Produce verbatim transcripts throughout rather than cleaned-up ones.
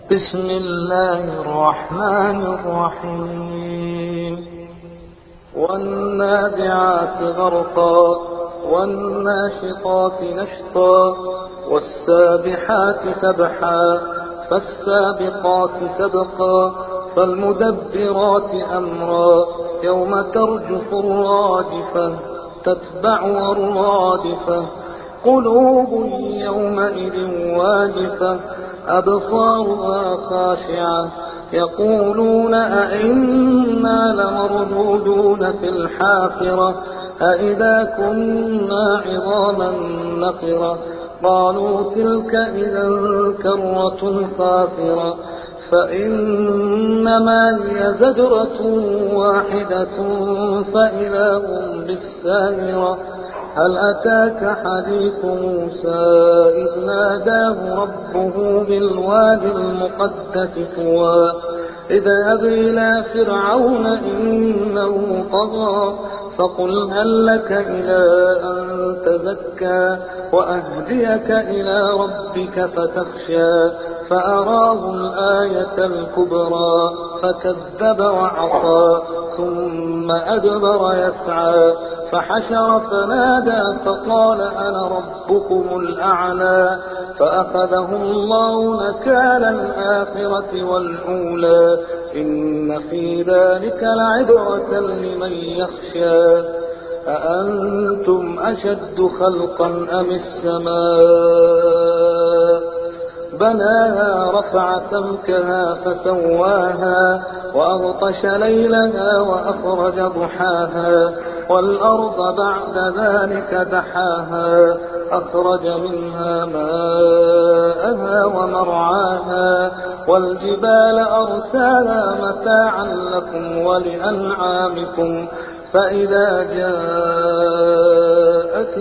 بسم الله الرحمن الرحيم والنازعات غرقا والناشطات نشطا والسابحات سبحا فالسابقات سبقا فالمدبرات أمرا يوم ترجف الراجفة تتبعها الرادفة قلوب يومئذ واجفة أبصارها خاشعة يقولون أئنا لمردودون في الحافرة أئذا كنا عظاما نخرة قالوا تلك إذا كرة خاسرة فإنما هي زجرة واحدة فإذا هم بالساهرة هل أتاك حديث موسى إذ ناداه ربه بالوادي المقدس طوى اذهب إلى فرعون إنه طغى فقل هل لك إلى أن تزكى وأهديك إلى ربك فتخشى فأراه الآية الكبرى فكذب وعصى ثم أدبر يسعى فحشر فنادى فقال أنا ربكم الأعلى فأخذه الله نكال الآخرة والأولى إن في ذلك لعبرة لمن يخشى أأنتم أشد خلقا أم السماء بناها رفع سمكها فسواها وأغطش ليلها وأخرج ضحاها والأرض بعد ذلك دحاها أخرج منها ماءها ومرعاها والجبال أرساها متاعا لكم ولأنعامكم فإذا جاءت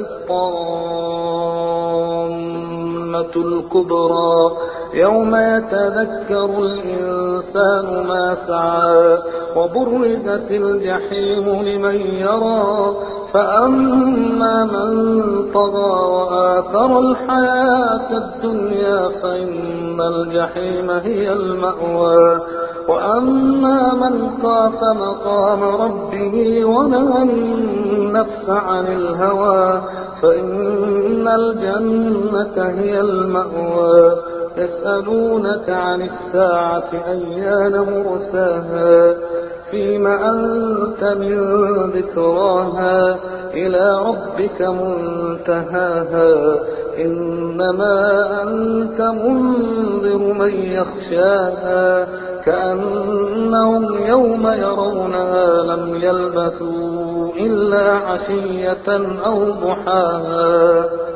الطامة الكبرى يوم يتذكر الإنسان ما سعى وبرزت الجحيم لمن يرى فأما من طغى وآثر الحياة الدنيا فإن الجحيم هي المأوى وأما من خاف مقام ربه ونهى النفس عن الهوى فإن الجنة هي المأوى يسألونك عن الساعة أيان مرساها فيم أنت من ذكراها إلى ربك منتهاها إنما أنت منذر من يخشاها كأنهم يوم يرونها لم يلبثوا إلا عشية أو ضحاها